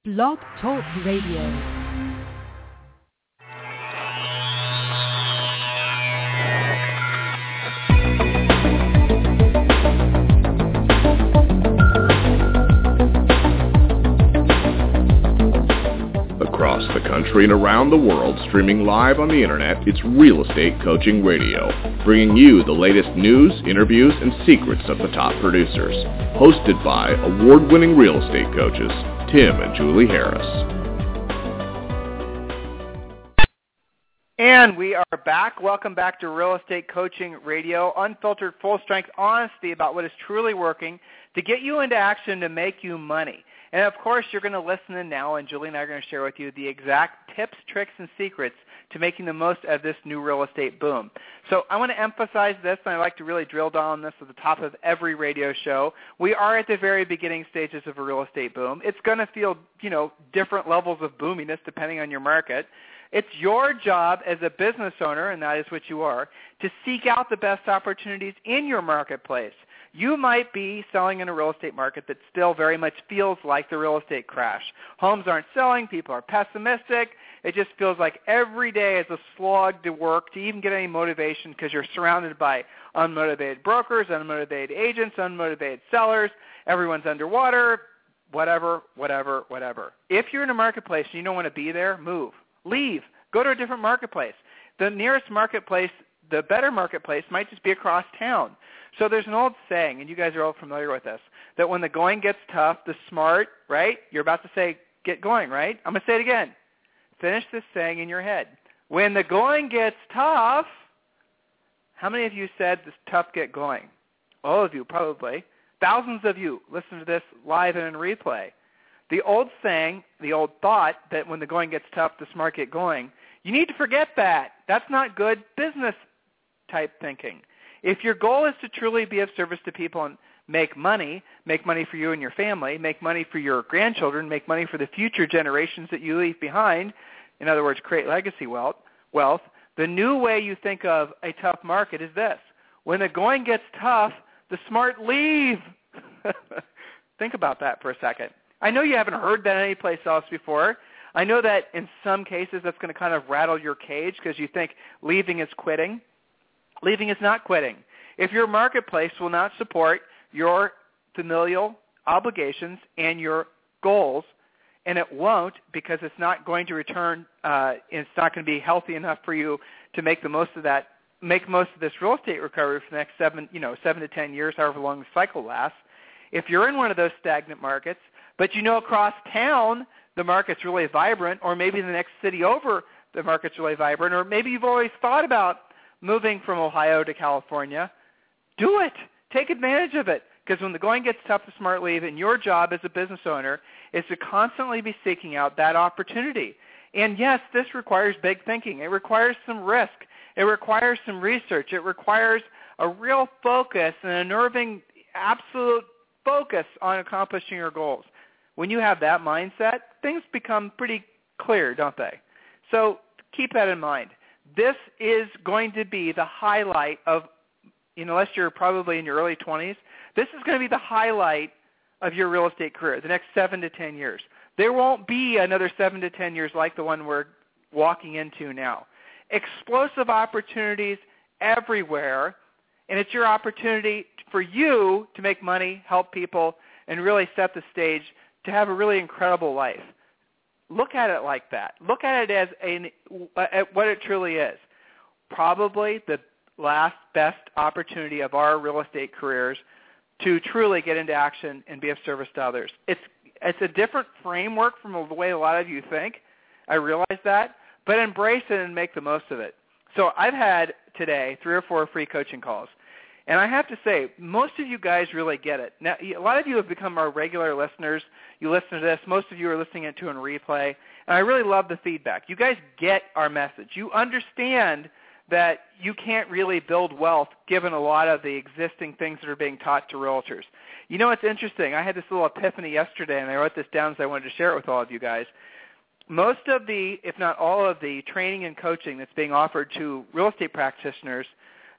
Blog Talk Radio. Across the country and around the world, streaming live on the internet, it's Real Estate Coaching Radio, bringing you the latest news, interviews, and secrets of the top producers. Hosted by award-winning real estate coaches, Tim and Julie Harris. And we are back. Welcome back to Real Estate Coaching Radio, unfiltered, full-strength honesty about what is truly working to get you into action to make you money. And, of course, you're going to listen in now, and Julie and I are going to share with you the exact tips, tricks, and secrets to making the most of this new real estate boom. So I want to emphasize this, and I like to really drill down on this at the top of every radio show. We are at the very beginning stages of a real estate boom. It's going to feel, different levels of boominess depending on your market. It's your job as a business owner, and that is what you are, to seek out the best opportunities in your marketplace. You might be selling in a real estate market that still very much feels like the real estate crash. Homes aren't selling. People are pessimistic. It just feels like every day is a slog to work to even get any motivation because you're surrounded by unmotivated brokers, unmotivated agents, unmotivated sellers. Everyone's underwater, whatever. If you're in a marketplace and you don't want to be there, move. Leave. Go to a different marketplace. The nearest marketplace, the better marketplace, might just be across town. So there's an old saying, and you guys are all familiar with this, that when the going gets tough, the smart, right? You're about to say, get going, right? I'm going to say it again. Finish this saying in your head. When the going gets tough, how many of you said this tough get going? All of you, probably. Thousands of you listen to this live and in replay. The old saying, the old thought that when the going gets tough, the smart get going, you need to forget that. That's not good business type thinking. If your goal is to truly be of service to people and make money for you and your family, make money for your grandchildren, make money for the future generations that you leave behind, in other words, create legacy wealth, the new way you think of a tough market is this. When the going gets tough, the smart leave. Think about that for a second. I know you haven't heard that anyplace else before. I know that in some cases that's going to kind of rattle your cage because you think leaving is quitting. Leaving is not quitting. If your marketplace will not support your familial obligations and your goals, and it won't because it's not going to return, it's not going to be healthy enough for you to make the most of that, make most of this real estate recovery for the next 7 to 10 years, however long the cycle lasts. If you're in one of those stagnant markets, but across town the market's really vibrant, or maybe the next city over the market's really vibrant, or maybe you've always thought about moving from Ohio to California, do it. Take advantage of it. Because when the going gets tough, the smart leave, and your job as a business owner is to constantly be seeking out that opportunity. And yes, this requires big thinking. It requires some risk. It requires some research. It requires a real focus and a nerving, absolute focus on accomplishing your goals. When you have that mindset, things become pretty clear, don't they? So keep that in mind. This is going to be the highlight of, unless you're probably in your early 20s, this is going to be the highlight of your real estate career, the next 7 to 10 years. There won't be another 7 to 10 years like the one we're walking into now. Explosive opportunities everywhere, and it's your opportunity for you to make money, help people, and really set the stage to have a really incredible life. Look at it like that. Look at it as at what it truly is. Probably the last best opportunity of our real estate careers to truly get into action and be of service to others. It's a different framework from the way a lot of you think. I realize that, but embrace it and make the most of it. So I've had today 3 or 4 free coaching calls. And I have to say, most of you guys really get it. Now, a lot of you have become our regular listeners. You listen to this. Most of you are listening to it in replay. And I really love the feedback. You guys get our message. You understand that you can't really build wealth given a lot of the existing things that are being taught to realtors. It's interesting. I had this little epiphany yesterday, and I wrote this down because I wanted to share it with all of you guys. Most of the, if not all of the training and coaching that's being offered to real estate practitioners,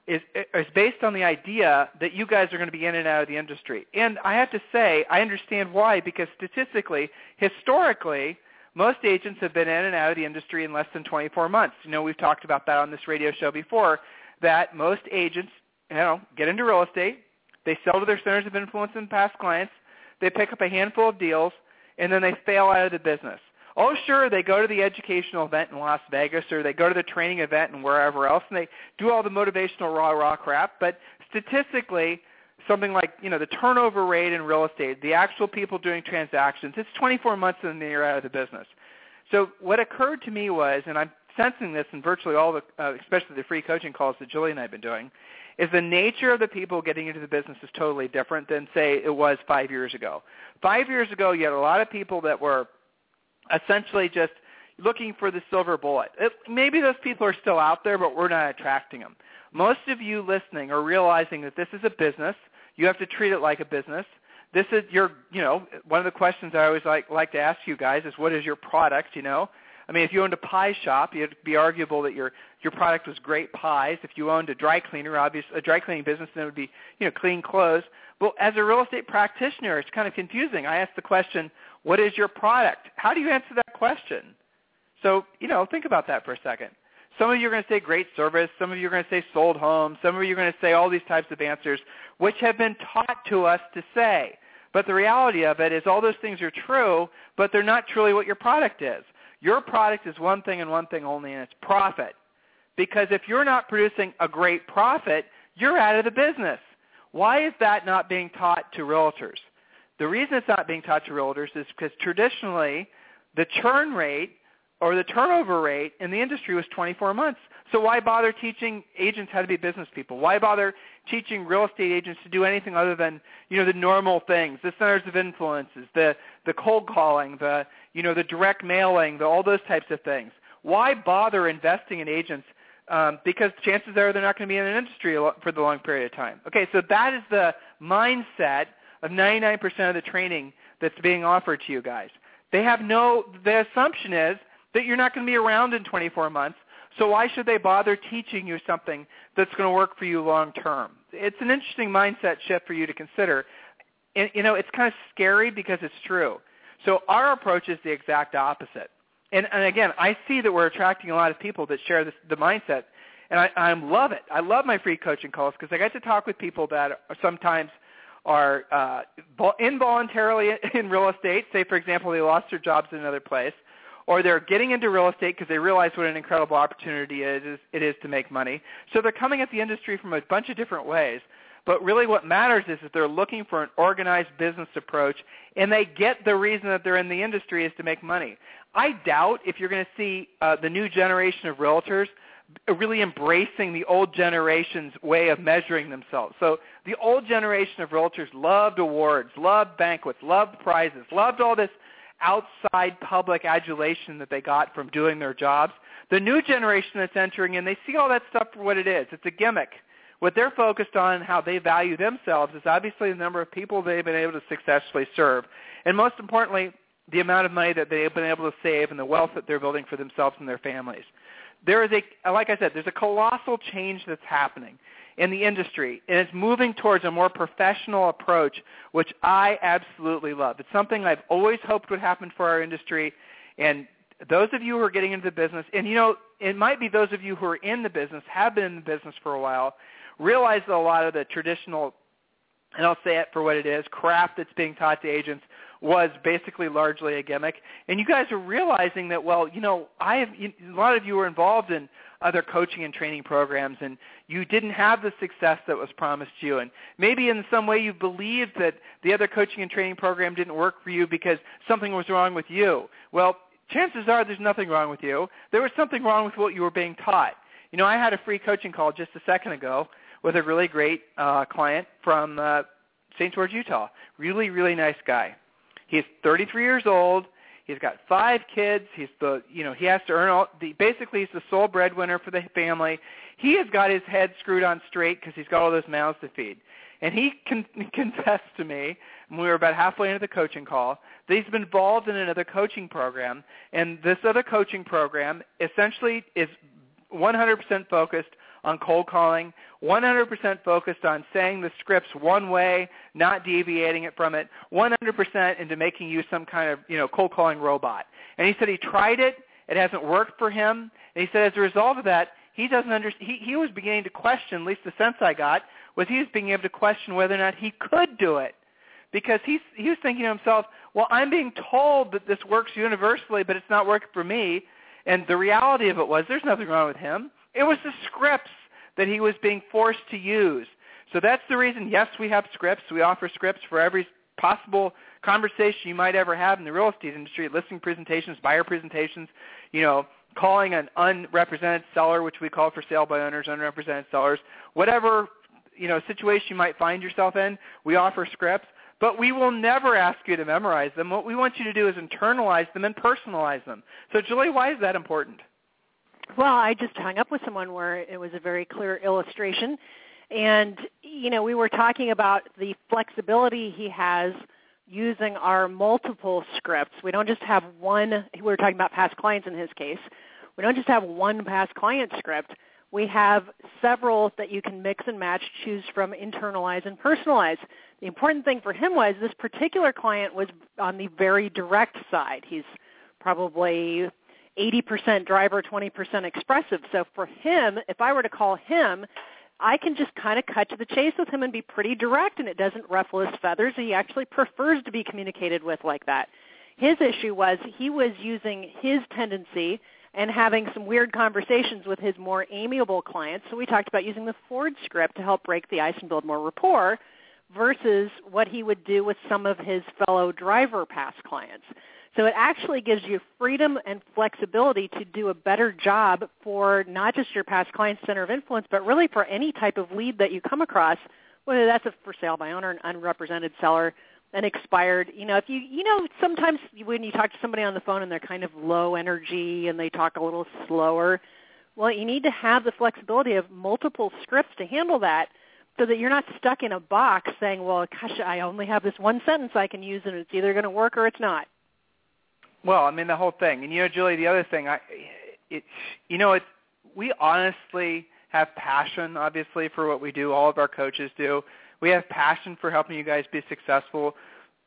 is based on the idea that you guys are going to be in and out of the industry. And I have to say, I understand why, because statistically, historically, most agents have been in and out of the industry in less than 24 months. We've talked about that on this radio show before, that most agents, get into real estate, they sell to their centers of influence and past clients, they pick up a handful of deals, and then they fail out of the business. Oh, sure, they go to the educational event in Las Vegas, or they go to the training event and wherever else, and they do all the motivational rah-rah crap, but statistically, something like, the turnover rate in real estate, the actual people doing transactions, it's 24 months and then you're out of the business. So what occurred to me was, and I'm sensing this in virtually all the, especially the free coaching calls that Julie and I have been doing, is the nature of the people getting into the business is totally different than, say, it was 5 years ago. 5 years ago, you had a lot of people that were essentially just looking for the silver bullet. Maybe those people are still out there, but we're not attracting them. Most of you listening are realizing that this is a business. You have to treat it like a business. This is your, one of the questions I always like to ask you guys is, what is your product, I mean, if you owned a pie shop, it'd be arguable that your product was great pies. If you owned a dry cleaner, a dry cleaning business, then it would be, clean clothes. Well, as a real estate practitioner, it's kind of confusing. I ask the question, what is your product? How do you answer that question? So, think about that for a second. Some of you are going to say great service. Some of you are going to say sold homes. Some of you are going to say all these types of answers, which have been taught to us to say. But the reality of it is all those things are true, but they're not truly what your product is. Your product is one thing and one thing only, and it's profit. Because if you're not producing a great profit, you're out of the business. Why is that not being taught to realtors? The reason it's not being taught to realtors is because traditionally the churn rate or the turnover rate in the industry was 24 months. So why bother teaching agents how to be business people? Why bother teaching real estate agents to do anything other than, the normal things, the centers of influences, the cold calling, the direct mailing, all those types of things? Why bother investing in agents? Because chances are they're not going to be in an industry for the long period of time. Okay, so that is the mindset of 99% of the training that's being offered to you guys. The assumption is that you're not going to be around in 24 months, so why should they bother teaching you something that's going to work for you long term? It's an interesting mindset shift for you to consider. And, it's kind of scary because it's true. So our approach is the exact opposite. And again, I see that we're attracting a lot of people that share the mindset, and I love it. I love my free coaching calls because I get to talk with people that sometimes are involuntarily in real estate. Say, for example, they lost their jobs in another place, or they're getting into real estate because they realize what an incredible opportunity it is to make money. So they're coming at the industry from a bunch of different ways. But really what matters is that they're looking for an organized business approach, and they get the reason that they're in the industry is to make money. I doubt if you're going to see the new generation of realtors really embracing the old generation's way of measuring themselves. So the old generation of realtors loved awards, loved banquets, loved prizes, loved all this outside public adulation that they got from doing their jobs. The new generation that's entering in, they see all that stuff for what it is. It's a gimmick. What they're focused on and how they value themselves is obviously the number of people they've been able to successfully serve, and most importantly, the amount of money that they've been able to save and the wealth that they're building for themselves and their families. There is like I said, there's a colossal change that's happening in the industry, and it's moving towards a more professional approach, which I absolutely love. It's something I've always hoped would happen for our industry, and those of you who are getting into the business, and it might be those of you who are in the business, have been in the business for a while, realize that a lot of the traditional, and I'll say it for what it is, crap that's being taught to agents was basically largely a gimmick. And you guys are realizing that, well, a lot of you were involved in other coaching and training programs, and you didn't have the success that was promised you. And maybe in some way you believed that the other coaching and training program didn't work for you because something was wrong with you. Well, chances are there's nothing wrong with you. There was something wrong with what you were being taught. I had a free coaching call just a second ago with a really great client from St. George, Utah. Really, really nice guy. He's 33 years old. He's got 5 kids. He has to earn basically he's the sole breadwinner for the family. He has got his head screwed on straight because he's got all those mouths to feed. And he confessed to me, when we were about halfway into the coaching call, that he's been involved in another coaching program. And this other coaching program essentially is 100% focused on cold calling, 100% focused on saying the scripts one way, not deviating it from it, 100% into making you some kind of, cold calling robot. And he said he tried it. It hasn't worked for him. And he said as a result of that, he was beginning to question, at least the sense I got, was he was being able to question whether or not he could do it. Because he was thinking to himself, well, I'm being told that this works universally, but it's not working for me. And the reality of it was there's nothing wrong with him. It was the scripts that he was being forced to use. So that's the reason, yes, we have scripts. We offer scripts for every possible conversation you might ever have in the real estate industry, listing presentations, buyer presentations, calling an unrepresented seller, which we call for sale by owners, unrepresented sellers, whatever situation you might find yourself in, we offer scripts. But we will never ask you to memorize them. What we want you to do is internalize them and personalize them. So, Julie, why is that important? Well, I just hung up with someone where it was a very clear illustration. And, we were talking about the flexibility he has using our multiple scripts. We don't just have one. We were talking about past clients in his case. We don't just have one past client script. We have several that you can mix and match, choose from, internalize, and personalize. The important thing for him was this particular client was on the very direct side. He's probably 80% driver, 20% expressive. So for him, if I were to call him, I can just kind of cut to the chase with him and be pretty direct, and it doesn't ruffle his feathers. He actually prefers to be communicated with like that. His issue was he was using his tendency and having some weird conversations with his more amiable clients. So we talked about using the Ford script to help break the ice and build more rapport versus what he would do with some of his fellow driver past clients. So it actually gives you freedom and flexibility to do a better job for not just your past client center of influence, but really for any type of lead that you come across, whether that's a for sale by owner, an unrepresented seller, an expired. If sometimes when you talk to somebody on the phone and they're kind of low energy and they talk a little slower, well, you need to have the flexibility of multiple scripts to handle that so that you're not stuck in a box saying, well, gosh, I only have this one sentence I can use and it's either going to work or it's not. Well, the whole thing. And, Julie, the other thing, we honestly have passion, obviously, for what we do. All of our coaches do. We have passion for helping you guys be successful.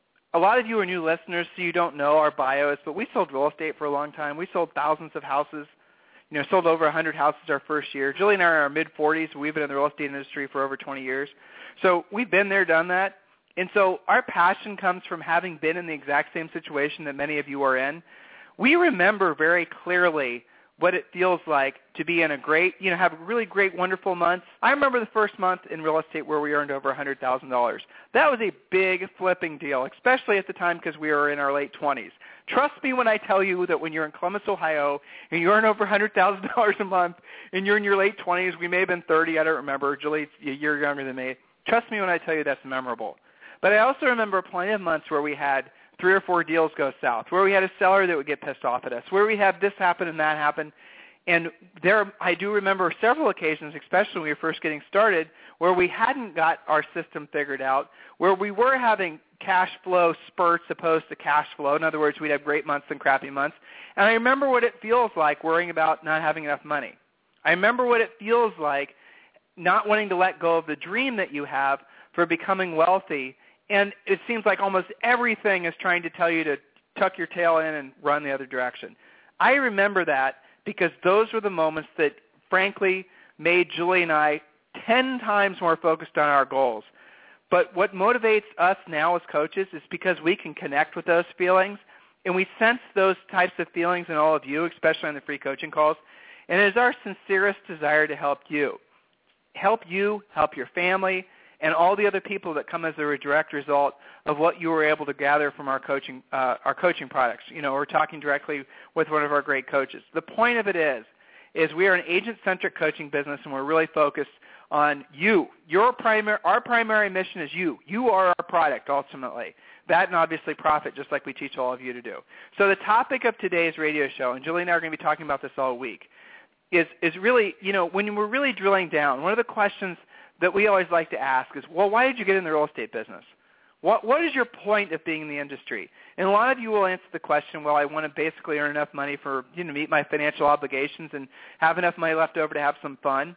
A lot of you are new listeners, so you don't know our bios, but we sold real estate for a long time. We sold thousands of houses, sold over 100 houses our first year. Julie and I are in our mid-40s. We've been in the real estate industry for over 20 years. So we've been there, done that. And so our passion comes from having been in the exact same situation that many of you are in. We remember very clearly what it feels like to be in a great, have really great, wonderful months. I remember the first month in real estate where we earned over $100,000. That was a big flipping deal, especially at the time because we were in our late 20s. Trust me when I tell you that when you're in Columbus, Ohio, and you earn over $100,000 a month, and you're in your late 20s, we may have been 30, I don't remember. Julie's a year younger than me. Trust me when I tell you that's memorable. But I also remember plenty of months where we had 3 or 4 deals go south, where we had a seller that would get pissed off at us, where we had this happen and that happen. And I do remember several occasions, especially when we were first getting started, where we hadn't got our system figured out, where we were having cash flow spurts opposed to cash flow. In other words, we'd have great months and crappy months. And I remember what it feels like worrying about not having enough money. I remember what it feels like not wanting to let go of the dream that you have for becoming wealthy. And it seems like almost everything is trying to tell you to tuck your tail in and run the other direction. I remember that because those were the moments that, frankly, made Julie and I 10 times more focused on our goals. But what motivates us now as coaches is because we can connect with those feelings, and we sense those types of feelings in all of you, especially on the free coaching calls. And it is our sincerest desire to help you, help your family, and all the other people that come as a direct result of what you were able to gather from our coaching products. We're talking directly with one of our great coaches. The point of it is we are an agent-centric coaching business, and we're really focused on you. Our primary mission is you. You are our product, ultimately. That and obviously profit, just like we teach all of you to do. So the topic of today's radio show, and Julie and I are going to be talking about this all week, is really, when we're really drilling down, one of the questions that we always like to ask is, well, why did you get in the real estate business? What is your point of being in the industry? And a lot of you will answer the question, well, I want to basically earn enough money for, meet my financial obligations and have enough money left over to have some fun.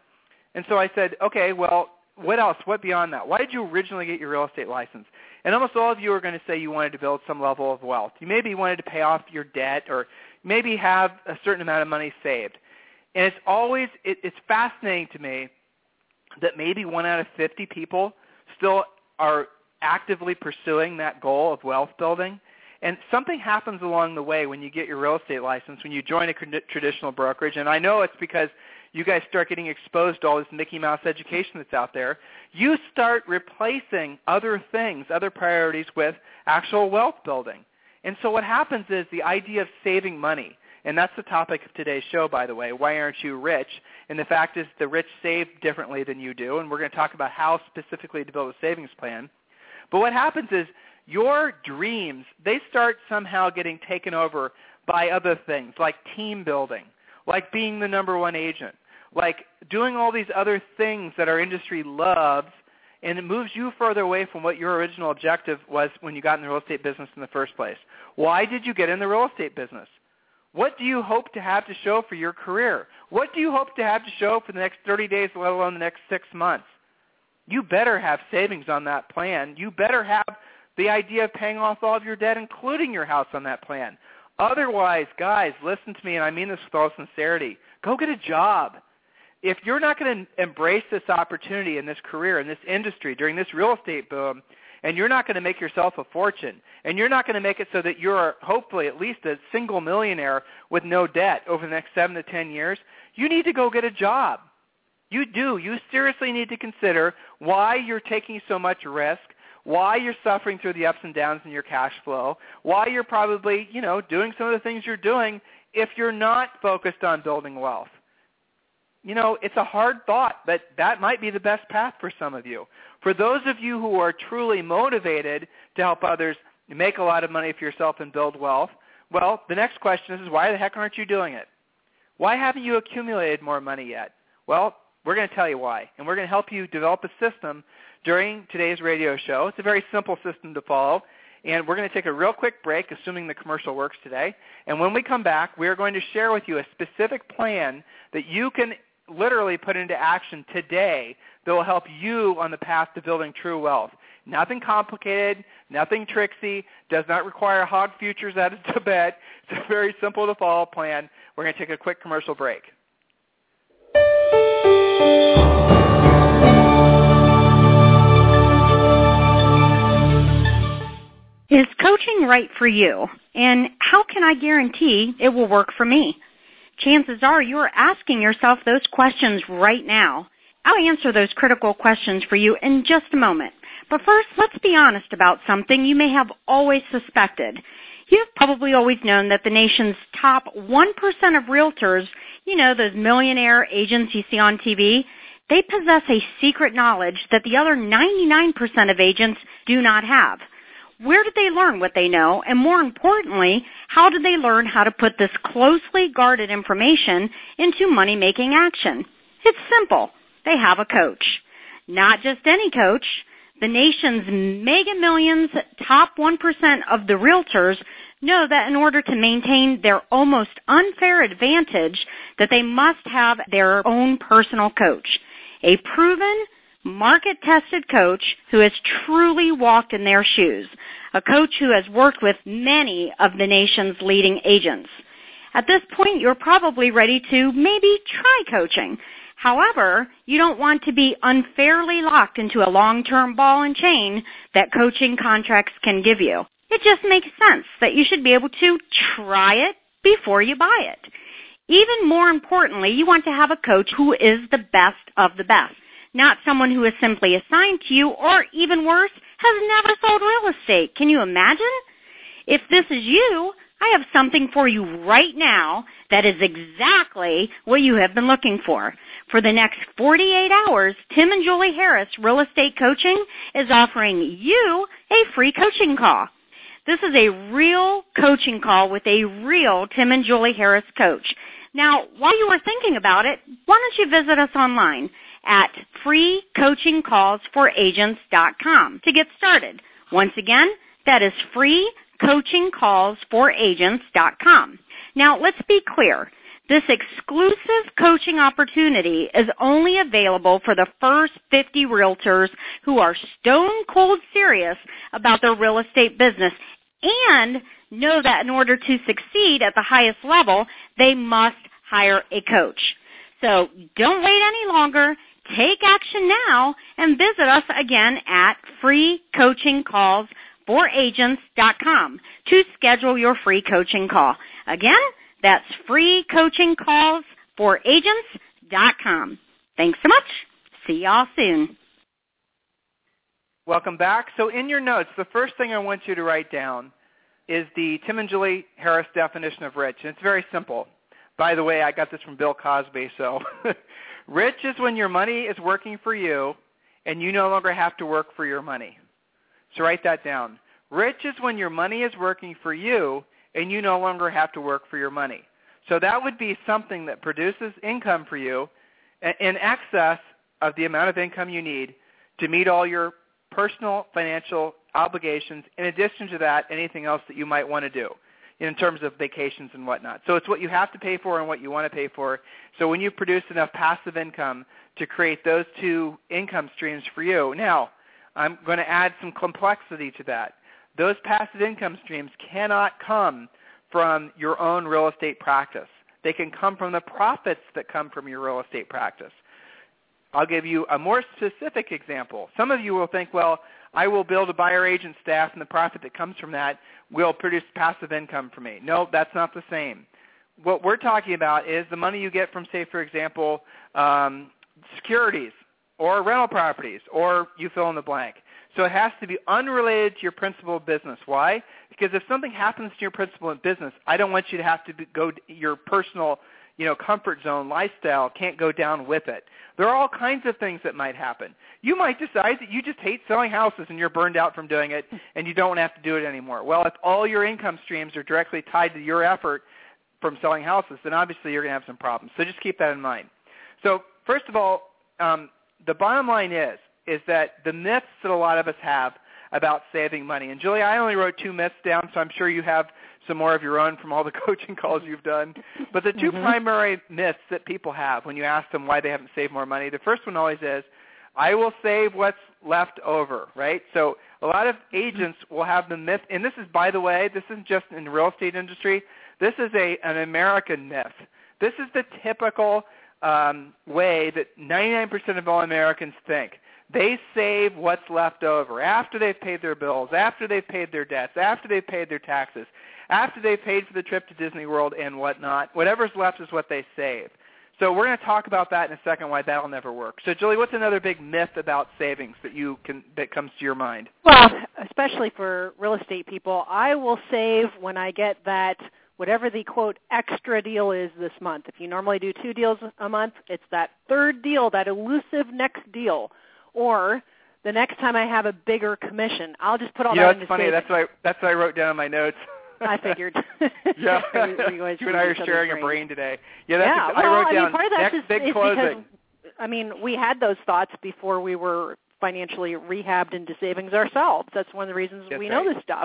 And so I said, okay, well, what else? What beyond that? Why did you originally get your real estate license? And almost all of you are going to say you wanted to build some level of wealth. You maybe wanted to pay off your debt or maybe have a certain amount of money saved. And it's always, it's fascinating to me that maybe 1 out of 50 people still are actively pursuing that goal of wealth building. And something happens along the way when you get your real estate license, when you join a traditional brokerage. And I know it's because you guys start getting exposed to all this Mickey Mouse education that's out there. You start replacing other things, other priorities with actual wealth building. And so what happens is the idea of saving money, and that's the topic of today's show, by the way, why aren't you rich? And the fact is the rich save differently than you do, and we're going to talk about how specifically to build a savings plan. But what happens is your dreams, they start somehow getting taken over by other things, like team building, like being the number one agent, like doing all these other things that our industry loves, and it moves you further away from what your original objective was when you got in the real estate business in the first place. Why did you get in the real estate business? What do you hope to have to show for your career? What do you hope to have to show for the next 30 days, let alone the next 6 months? You better have savings on that plan. You better have the idea of paying off all of your debt, including your house, on that plan. Otherwise, guys, listen to me, and I mean this with all sincerity. Go get a job. If you're not going to embrace this opportunity in this career, in this industry, during this real estate boom, and you're not going to make yourself a fortune, and you're not going to make it so that you're hopefully at least a single millionaire with no debt over the next 7 to 10 years, you need to go get a job. You do. You seriously need to consider why you're taking so much risk, why you're suffering through the ups and downs in your cash flow, why you're probably, doing some of the things you're doing if you're not focused on building wealth. It's a hard thought, but that might be the best path for some of you. For those of you who are truly motivated to help others make a lot of money for yourself and build wealth, well, the next question is why the heck aren't you doing it? Why haven't you accumulated more money yet? Well, we're going to tell you why, and we're going to help you develop a system during today's radio show. It's a very simple system to follow, and we're going to take a real quick break, assuming the commercial works today. And when we come back, we're going to share with you a specific plan that you can literally put into action today that will help you on the path to building true wealth. Nothing complicated, nothing tricksy, does not require hog futures out of Tibet. It's a very simple to follow plan. We're going to take a quick commercial break. Is coaching right for you? And how can I guarantee it will work for me? Chances are you are asking yourself those questions right now. I'll answer those critical questions for you in just a moment. But first, let's be honest about something you may have always suspected. You've probably always known that the nation's top 1% of realtors, those millionaire agents you see on TV, they possess a secret knowledge that the other 99% of agents do not have. Where did they learn what they know? And more importantly, how did they learn how to put this closely guarded information into money-making action? It's simple. They have a coach. Not just any coach. The nation's mega millions, top 1% of the realtors know that in order to maintain their almost unfair advantage, that they must have their own personal coach. A proven, market-tested coach who has truly walked in their shoes, a coach who has worked with many of the nation's leading agents. At this point, you're probably ready to maybe try coaching. However, you don't want to be unfairly locked into a long-term ball and chain that coaching contracts can give you. It just makes sense that you should be able to try it before you buy it. Even more importantly, you want to have a coach who is the best of the best. Not someone who is simply assigned to you or, even worse, has never sold real estate. Can you imagine? If this is you, I have something for you right now that is exactly what you have been looking for. For the next 48 hours, Tim and Julie Harris Real Estate Coaching is offering you a free coaching call. This is a real coaching call with a real Tim and Julie Harris coach. Now, while you are thinking about it, why don't you visit us online at freecoachingcallsforagents.com to get started. Once again, that is freecoachingcallsforagents.com. Now, let's be clear. This exclusive coaching opportunity is only available for the first 50 realtors who are stone cold serious about their real estate business and know that in order to succeed at the highest level, they must hire a coach. So don't wait any longer. Take action now and visit us again at freecoachingcallsforagents.com to schedule your free coaching call. Again, that's freecoachingcallsforagents.com. Thanks so much. See y'all soon. Welcome back. So in your notes, the first thing I want you to write down is the Tim and Julie Harris definition of rich. And it's very simple. By the way, I got this from Bill Cosby. So rich is when your money is working for you and you no longer have to work for your money. So write that down. Rich is when your money is working for you and you no longer have to work for your money. So that would be something that produces income for you in excess of the amount of income you need to meet all your personal financial obligations, in addition to that, anything else that you might want to do in terms of vacations and whatnot. So it's what you have to pay for and what you want to pay for. So when you produce enough passive income to create those two income streams for you. Now, I'm going to add some complexity to that. Those passive income streams cannot come from your own real estate practice. They can come from the profits that come from your real estate practice. I'll give you a more specific example. Some of you will think, well, I will build a buyer agent staff and the profit that comes from that will produce passive income for me. No, that's not the same. What we're talking about is the money you get from, say, for example, securities or rental properties, or you fill in the blank. So it has to be unrelated to your principal business. Why? Because if something happens to your principal business, I don't want you to have to go your personal, comfort zone lifestyle can't go down with it. There are all kinds of things that might happen. You might decide that you just hate selling houses and you're burned out from doing it and you don't have to do it anymore. Well, if all your income streams are directly tied to your effort from selling houses, then obviously you're going to have some problems. So just keep that in mind. So first of all, the bottom line is that the myths that a lot of us have about saving money, and Julie, I only wrote 2 myths down, so I'm sure you have some more of your own from all the coaching calls you've done. But the 2 primary myths that people have when you ask them why they haven't saved more money, the first one always is, I will save what's left over, right? So a lot of agents will have the myth, and this is, by the way, this isn't just in the real estate industry. This is an American myth. This is the typical way that 99% of all Americans think. They save what's left over after they've paid their bills, after they've paid their debts, after they've paid their taxes, after they've paid for the trip to Disney World and whatnot. Whatever's left is what they save. So we're going to talk about that in a second, why that'll never work. So, Julie, what's another big myth about savings that comes to your mind? Well, especially for real estate people, I will save when I get that whatever the, quote, extra deal is this month. If you normally do 2 deals a month, it's that third deal, that elusive next deal. Or the next time I have a bigger commission, I'll just put all that into funny. savings. That's what I wrote down in my notes. I figured. Yeah, you and I are sharing a brain today. Yeah, I wrote down part of that next big closing. Because, we had those thoughts before we were financially rehabbed into savings ourselves. That's one of the reasons we know this stuff.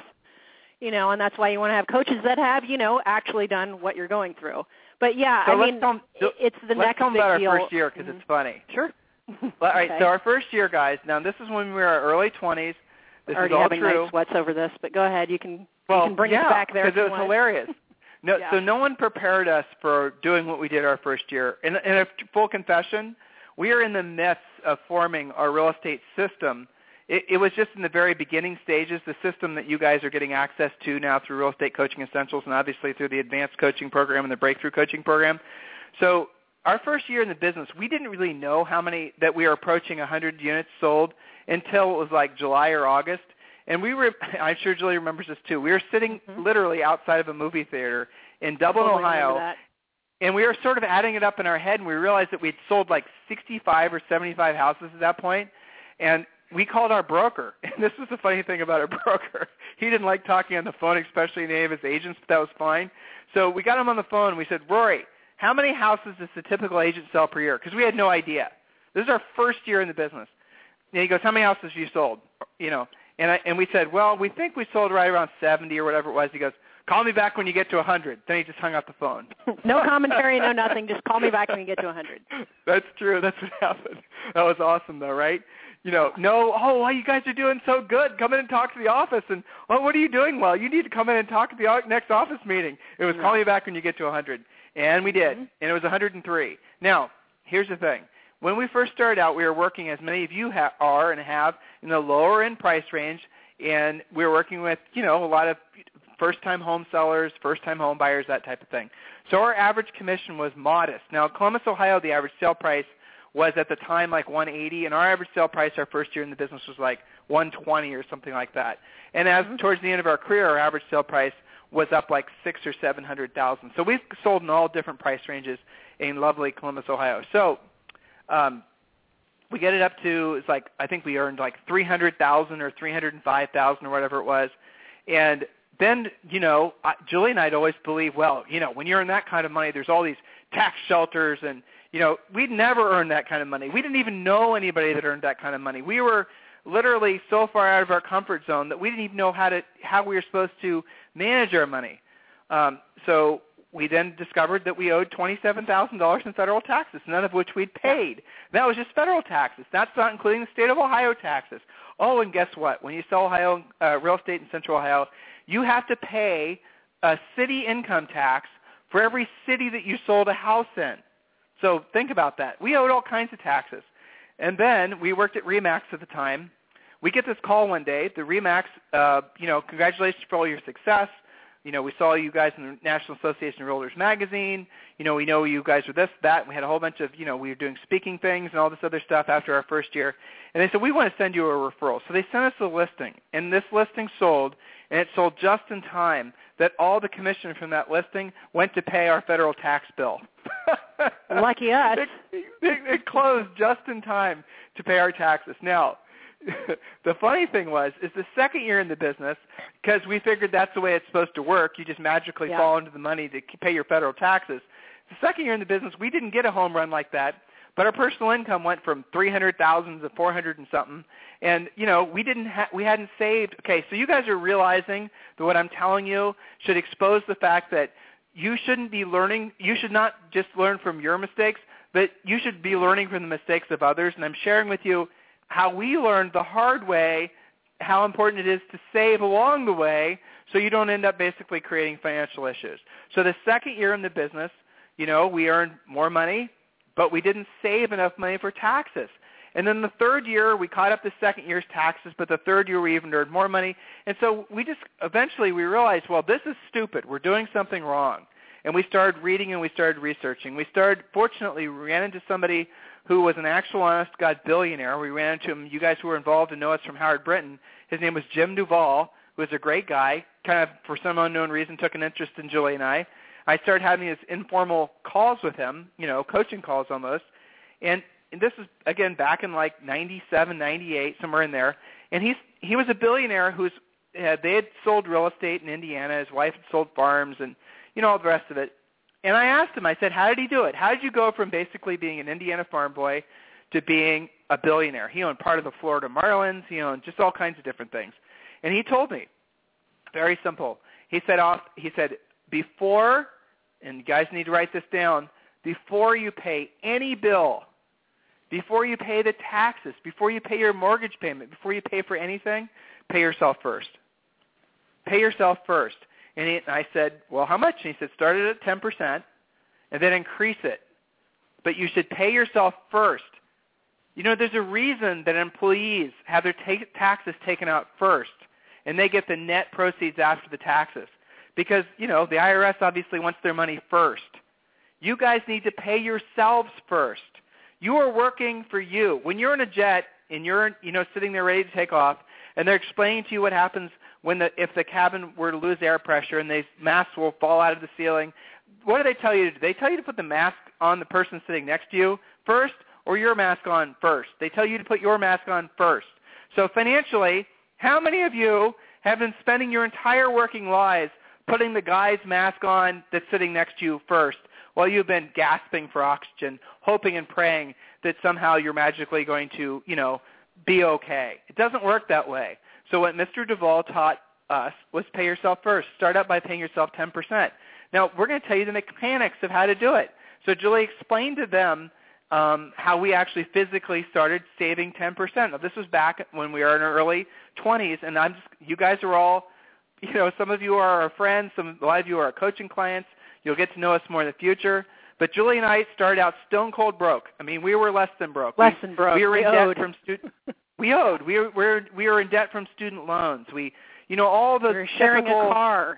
And that's why you want to have coaches that have, actually done what you're going through. But yeah, so it's the next big deal. Let's talk about our first year because it's funny. Sure. All right, so our first year, guys. Now this is when we were in our early 20s. This already is all having true. Nice sweats over this, but go ahead. You can bring us back there because it was hilarious. No, yeah. So no one prepared us for doing what we did our first year. In a full confession, we are in the midst of forming our real estate system. It was just in the very beginning stages, the system that you guys are getting access to now through Real Estate Coaching Essentials and obviously through the Advanced Coaching Program and the Breakthrough Coaching Program. So our first year in the business, we didn't really know how many that we were approaching 100 units sold until it was like July or August. And we were, I'm sure Julie remembers this too, we were sitting literally outside of a movie theater in Dublin, Ohio, and we were sort of adding it up in our head, and we realized that we'd sold like 65 or 75 houses at that point. And we called our broker. And this was the funny thing about our broker. He didn't like talking on the phone, especially any of his agents, but that was fine. So we got him on the phone, and we said, Rory, how many houses does the typical agent sell per year? Because we had no idea. This is our first year in the business. And he goes, how many houses have you sold? And we said, well, we think we sold right around 70 or whatever it was. He goes, call me back when you get to 100. Then he just hung up the phone. No commentary, no nothing. Just call me back when you get to 100. That's true. That's what happened. That was awesome, though, right? Wow, you guys are doing so good. Come in and talk to the office. And, what are you doing? Well, you need to come in and talk at the next office meeting. It was call me back when you get to 100. And we did. And it was 103. Now, here's the thing. When we first started out, we were working, as many of you are and have, in the lower end price range. And we were working with, a lot of first-time home sellers, first-time home buyers, that type of thing. So our average commission was modest. Now, Columbus, Ohio, the average sale price was at the time like $180, and our average sale price our first year in the business was like $120 or something like that. And as towards the end of our career, our average sale price was up like $600,000 or $700,000. So we've sold in all different price ranges in lovely Columbus, Ohio. So we get it up to, it's like, I think we earned like $300,000 or $305,000 or whatever it was. And then, Julie and I'd always believe, when you earn that kind of money, there's all these tax shelters and, we'd never earned that kind of money. We didn't even know anybody that earned that kind of money. We were literally so far out of our comfort zone that we didn't even know how we were supposed to manage our money. So we then discovered that we owed $27,000 in federal taxes, none of which we'd paid. That was just federal taxes. That's not including the state of Ohio taxes. Oh, and guess what? When you sell real estate in Central Ohio, you have to pay a city income tax for every city that you sold a house in. So think about that. We owed all kinds of taxes. And then we worked at RE/MAX at the time. We get this call one day. The RE/MAX, congratulations for all your success. We saw you guys in the National Association of Realtors magazine. We know you guys were this, that. We had a whole bunch of, we were doing speaking things and all this other stuff after our first year. And they said, we want to send you a referral. So they sent us a listing. And this listing sold, and it sold just in time that all the commission from that listing went to pay our federal tax bill. Lucky us. It closed just in time to pay our taxes. Now, the funny thing is the second year in the business, because we figured that's the way it's supposed to work, you just magically fall into the money to pay your federal taxes. The second year in the business, we didn't get a home run like that, but our personal income went from $300,000 to $400 and something. And, we hadn't saved. Okay, so you guys are realizing that what I'm telling you should expose the fact that you shouldn't be learning. You should not just learn from your mistakes, but you should be learning from the mistakes of others. And I'm sharing with you how we learned the hard way, how important it is to save along the way so you don't end up basically creating financial issues. So the second year in the business, we earned more money, but we didn't save enough money for taxes. And then the third year, we caught up the second year's taxes, but the third year we even earned more money. And so eventually we realized, well, this is stupid. We're doing something wrong. And we started reading and we started researching. Fortunately, we ran into somebody who was an actual honest-to-God billionaire. We ran into him. You guys who were involved and know us from Howard Brinton. His name was Jim Duvall, who was a great guy, kind of for some unknown reason took an interest in Julie and I. I started having these informal calls with him, coaching calls almost. And this is, again, back in like 97, 98, somewhere in there. And he was a billionaire they had sold real estate in Indiana. His wife had sold farms and, all the rest of it. And I asked him, I said, how did he do it? How did you go from basically being an Indiana farm boy to being a billionaire? He owned part of the Florida Marlins. He owned just all kinds of different things. And he told me, very simple. He said, before, and you guys need to write this down, before you pay any bill, before you pay the taxes, before you pay your mortgage payment, before you pay for anything, pay yourself first. Pay yourself first. And I said, well, how much? And he said, start it at 10% and then increase it. But you should pay yourself first. There's a reason that employees have their taxes taken out first, and they get the net proceeds after the taxes. Because, the IRS obviously wants their money first. You guys need to pay yourselves first. You are working for you. When you're in a jet and you're, sitting there ready to take off, and they're explaining to you what happens if the cabin were to lose air pressure and these masks will fall out of the ceiling, what do they tell you to do? They tell you to put the mask on the person sitting next to you first or your mask on first. They tell you to put your mask on first. So financially, how many of you have been spending your entire working lives putting the guy's mask on that's sitting next to you first while you've been gasping for oxygen, hoping and praying that somehow you're magically going to, be okay? It doesn't work that way. So what Mr. Duvall taught us was pay yourself first. Start out by paying yourself 10%. Now, we're going to tell you the mechanics of how to do it. So Julie explained to them how we actually physically started saving 10%. Now, this was back when we were in our early 20s, and you guys are all, some of you are our friends, a lot of you are our coaching clients. You'll get to know us more in the future. But Julie and I started out stone cold broke. I mean, we were less than broke. Less than broke. We were in debt from student. We owed. We were in debt from student loans. All the We're sharing typical, a car.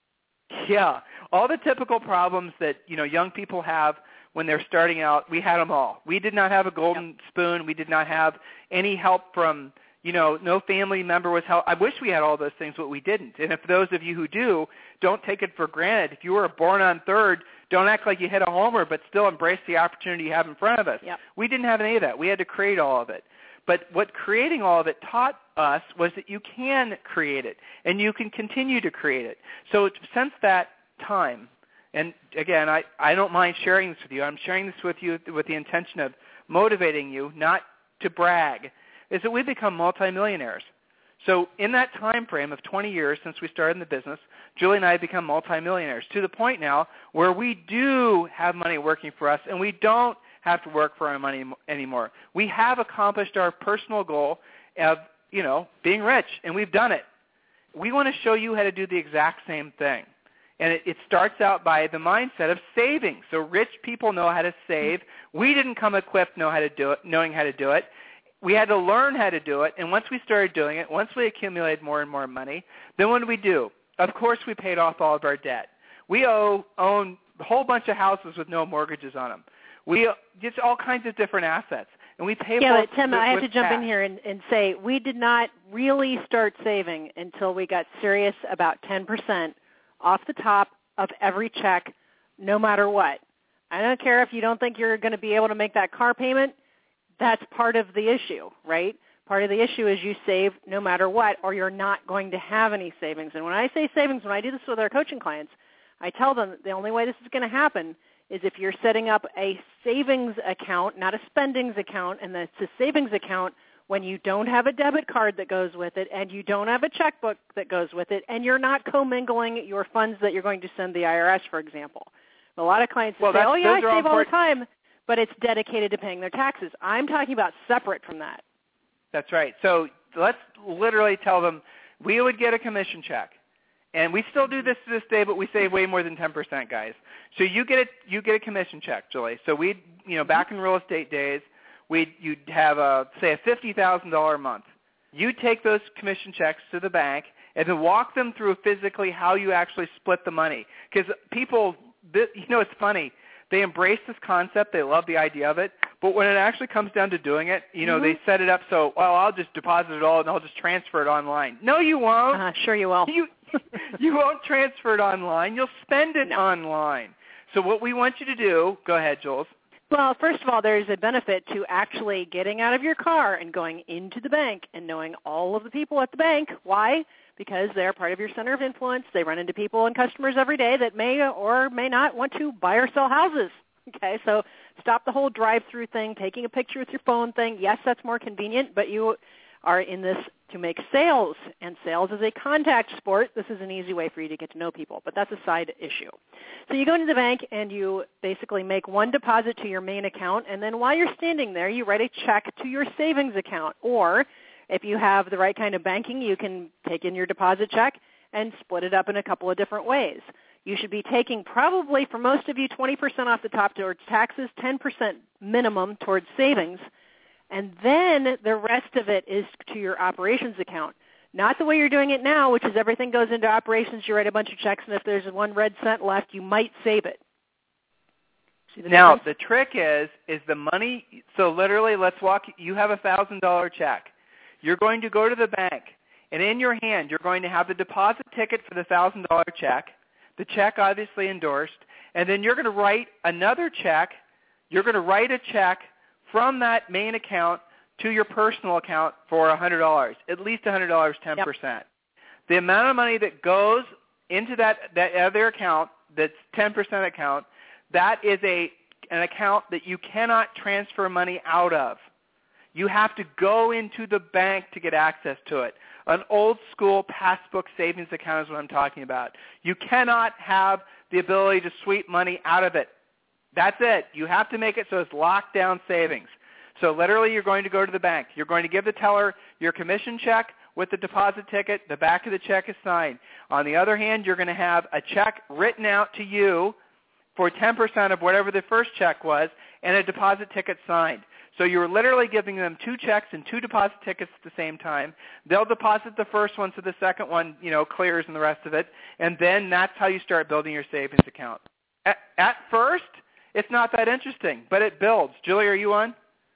Yeah, all the typical problems that young people have when they're starting out. We had them all. We did not have a golden spoon. We did not have any help from no family member was help. I wish we had all those things, but we didn't. And if those of you who do, don't take it for granted. If you were born on third, don't act like you hit a homer, but still embrace the opportunity you have in front of us. Yep. We didn't have any of that. We had to create all of it. But what creating all of it taught us was that you can create it, and you can continue to create it. So since that time, and again, I don't mind sharing this with you. I'm sharing this with you with the intention of motivating you, not to brag, is that we've become multimillionaires. So in that time frame of 20 years since we started in the business, Julie and I have become multimillionaires to the point now where we do have money working for us, and we don't have to work for our money anymore. We have accomplished our personal goal of, being rich, and we've done it. We want to show you how to do the exact same thing. And it starts out by the mindset of saving. So rich people know how to save. We didn't come equipped knowing how to do it. We had to learn how to do it, and once we started doing it, once we accumulated more and more money, then what did we do? Of course, we paid off all of our debt. We own a whole bunch of houses with no mortgages on them. We just all kinds of different assets, and we pay for it. Yeah, but Tim, I have to jump cash. in here and say we did not really start saving until we got serious about 10% off the top of every check, no matter what. I don't care if you don't think you're going to be able to make that car payment. That's part of the issue, right? Part of the issue is you save no matter what, or you're not going to have any savings. And when I say savings, when I do this with our coaching clients, I tell them that the only way this is going to happen is if you're setting up a savings account, not a spendings account, and it's a savings account when you don't have a debit card that goes with it, and you don't have a checkbook that goes with it, and you're not commingling your funds that you're going to send the IRS, for example. A lot of clients say, oh, yeah, I save all the time, but it's dedicated to paying their taxes. I'm talking about separate from that. That's right. So let's literally tell them we would get a commission check. And we still do this to this day, but we save way more than 10%, guys. So you get a commission check, Julie. So we, back in real estate days, you'd have say a $50,000 a month. You take those commission checks to the bank and then walk them through physically how you actually split the money. Because people, it's funny. They embrace this concept. They love the idea of it. But when it actually comes down to doing it, they set it up so, I'll just deposit it all and I'll just transfer it online. No, you won't. Sure you will. You won't transfer it online. You'll spend it online. So what we want you to do, go ahead, Jules. Well, first of all, there's a benefit to actually getting out of your car and going into the bank and knowing all of the people at the bank. Why? Because they're part of your center of influence. They run into people and customers every day that may or may not want to buy or sell houses. Okay, so stop the whole drive-through thing, taking a picture with your phone thing. Yes, that's more convenient, but you are in this to make sales, and sales is a contact sport. This is an easy way for you to get to know people, but that's a side issue. So you go into the bank and you basically make one deposit to your main account, and then while you're standing there, you write a check to your savings account. Or if you have the right kind of banking, you can take in your deposit check and split it up in a couple of different ways. You should be taking probably, for most of you, 20% off the top towards taxes, 10% minimum towards savings, and then the rest of it is to your operations account. Not the way you're doing it now, which is everything goes into operations, you write a bunch of checks, and if there's one red cent left, you might save it. Now, the trick is the money, so literally, you have a $1,000 check. You're going to go to the bank, and in your hand, you're going to have the deposit ticket for the $1,000 check, the check obviously endorsed, and then you're going to write another check. You're going to write a check from that main account to your personal account for $100, at least $100, 10%. Yep. The amount of money that goes into that other account, that's 10% account, that is an account that you cannot transfer money out of. You have to go into the bank to get access to it. An old school passbook savings account is what I'm talking about. You cannot have the ability to sweep money out of it. That's it. You have to make it so it's locked down savings. So literally you're going to go to the bank. You're going to give the teller your commission check with the deposit ticket. The back of the check is signed. On the other hand, you're going to have a check written out to you for 10% of whatever the first check was and a deposit ticket signed. So you're literally giving them 2 checks and 2 deposit tickets at the same time. They'll deposit the first one so the second one, clears and the rest of it. And then that's how you start building your savings account. At first, it's not that interesting, but it builds. Julie, are you on?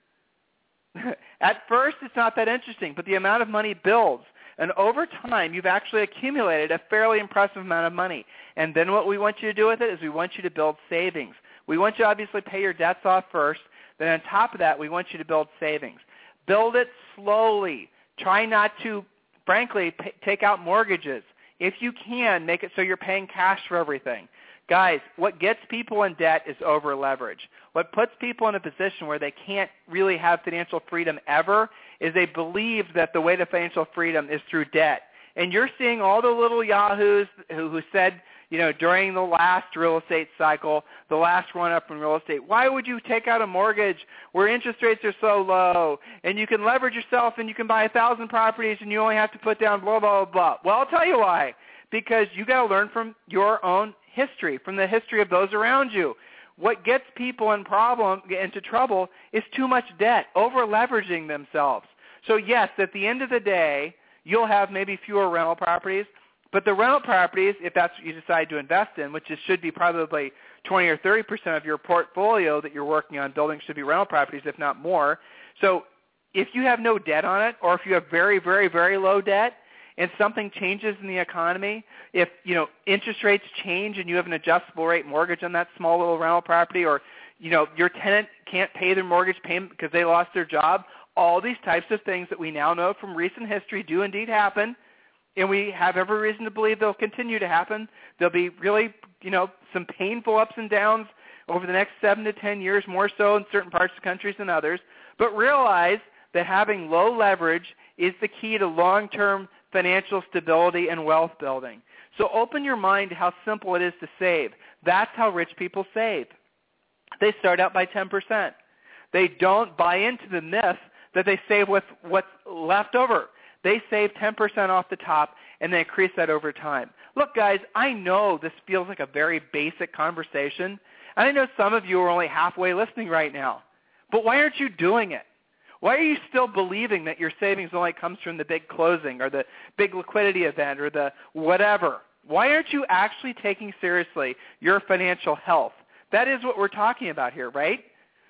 At first, it's not that interesting, but the amount of money builds. And over time, you've actually accumulated a fairly impressive amount of money. And then what we want you to do with it is we want you to build savings. We want you to obviously pay your debts off first. Then on top of that, we want you to build savings. Build it slowly. Try not to, frankly, take out mortgages. If you can, make it so you're paying cash for everything. Guys, what gets people in debt is over-leverage. What puts people in a position where they can't really have financial freedom ever is they believe that the way to financial freedom is through debt. And you're seeing all the little yahoos who said, during the last real estate cycle, the last run-up in real estate, why would you take out a mortgage where interest rates are so low and you can leverage yourself and you can buy 1,000 properties and you only have to put down blah, blah, blah. Well, I'll tell you why. Because you got to learn from your own history, from the history of those around you. What gets people into trouble is too much debt, over-leveraging themselves. So yes, at the end of the day, you'll have maybe fewer rental properties, but the rental properties, if that's what you decide to invest in, which should be probably 20 or 30% of your portfolio that you're working on building should be rental properties, if not more. So if you have no debt on it, or if you have very, very, very low debt, and something changes in the economy, if interest rates change and you have an adjustable rate mortgage on that small little rental property, or your tenant can't pay their mortgage payment because they lost their job, all these types of things that we now know from recent history do indeed happen, and we have every reason to believe they'll continue to happen. There'll be really, some painful ups and downs over the next 7 to 10 years, more so in certain parts of countries than others. But realize that having low leverage is the key to long-term financial stability and wealth building. So open your mind to how simple it is to save. That's how rich people save. They start out by 10%. They don't buy into the myth that they save with what's left over. They save 10% off the top, and they increase that over time. Look, guys, I know this feels like a very basic conversation, and I know some of you are only halfway listening right now. But why aren't you doing it? Why are you still believing that your savings only comes from the big closing or the big liquidity event or the whatever? Why aren't you actually taking seriously your financial health? That is what we're talking about here, right?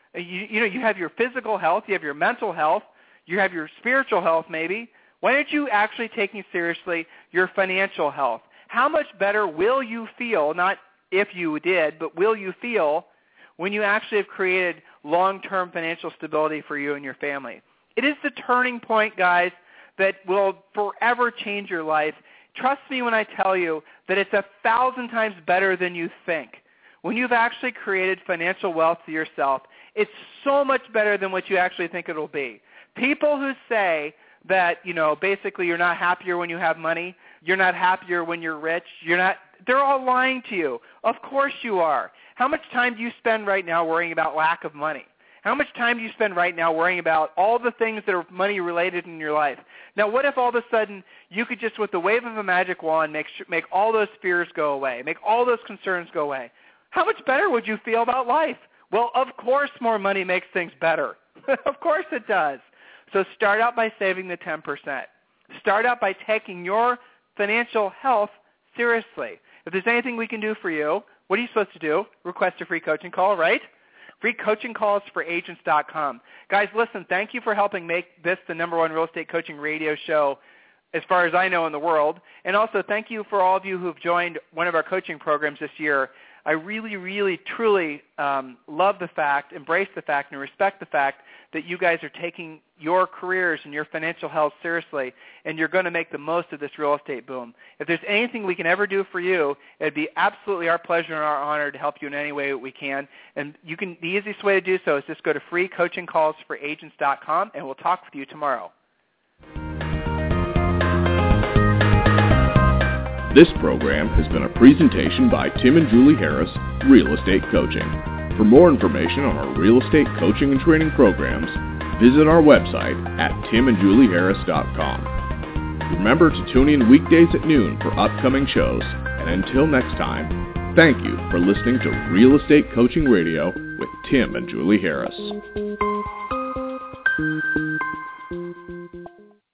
You have your physical health, you have your mental health, you have your spiritual health maybe. Why aren't you actually taking seriously your financial health? How much better will you feel, not if you did, but will you feel when you actually have created long-term financial stability for you and your family? It is the turning point, guys, that will forever change your life. Trust me when I tell you that it's 1,000 times better than you think. When you've actually created financial wealth to yourself, it's so much better than what you actually think it will be. People who say that, basically you're not happier when you have money, you're not happier when you're rich, they're all lying to you. Of course you are. How much time do you spend right now worrying about lack of money? How much time do you spend right now worrying about all the things that are money related in your life? Now, what if all of a sudden you could just, with the wave of a magic wand, make all those fears go away, make all those concerns go away? How much better would you feel about life? Well, of course more money makes things better. Of course it does. So start out by saving the 10%. Start out by taking your financial health seriously. If there's anything we can do for you, what are you supposed to do? Request a free coaching call, right? Free coaching calls for agents.com. Guys, listen, thank you for helping make this the #1 real estate coaching radio show as far as I know in the world. And also thank you for all of you who have joined one of our coaching programs this year. I really, really, truly love the fact, embrace the fact, and respect the fact that you guys are taking your careers and your financial health seriously, and you're going to make the most of this real estate boom. If there's anything we can ever do for you, it'd be absolutely our pleasure and our honor to help you in any way that we can. And the easiest way to do so is just go to freecoachingcallsforagents.com, and we'll talk with you tomorrow. This program has been a presentation by Tim and Julie Harris, Real Estate Coaching. For more information on our real estate coaching and training programs, visit our website at timandjulieharris.com. Remember to tune in weekdays at noon for upcoming shows. And until next time, thank you for listening to Real Estate Coaching Radio with Tim and Julie Harris.